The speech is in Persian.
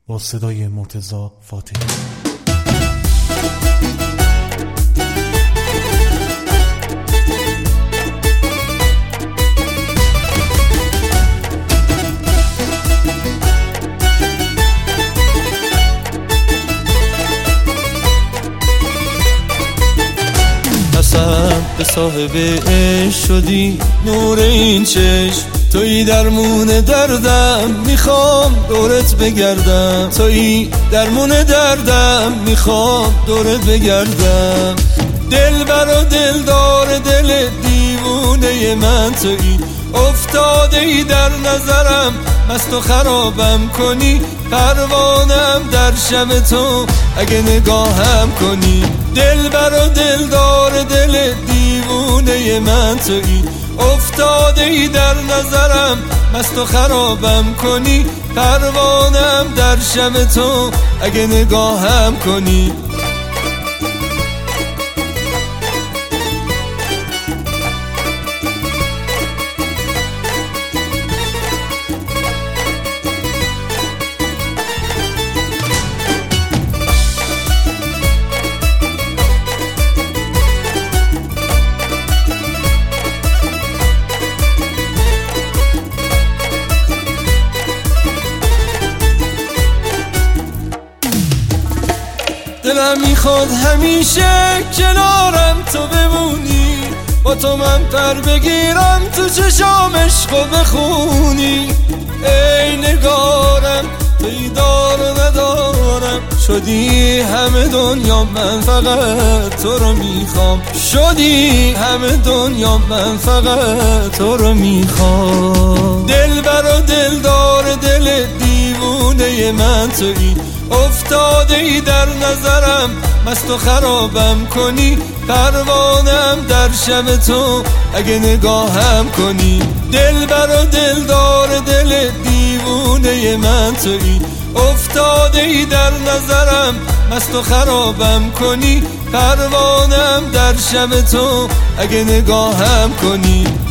با صدای مرتضی فاتحی. قسم به صاحب عشق شدی نور این چشم، تویی درمون دردم، میخوام دورت بگردم، تویی درمون دردم، میخوام دورت بگردم. دلبر و دلدار دل دیوونه من تویی، افتاده ای در نظرم، مست و خرابم کنی، پروانم در شب تو اگه نگاهم کنی. دلبر و دلدار دل دیوونه من تویی، افتاده ای در نظرم، مست و خرابم کنی، پروانم در شب تو اگه نگاهم کنی. دلم میخواد همیشه کنارم تو بمونی، با تو من پر بگیرم، تو چشام عشقو بخونی. ای نگارم توی دار و ندارم، شدی همه دنیا من فقط تو رو میخوام، شدی همه دنیا من فقط تو رو میخوام. دلبر و دلدار دل دیوونه من تویی، افتاده ای در نظرم، مست و خرابم کنی، پروانم در شب تو اگه نگاهم کنی. دلبر و دلدار دل دیوونه من تویی، افتاده ای در نظرم، مست و خرابم کنی، پروانم در شب تو اگه نگاهم کنی.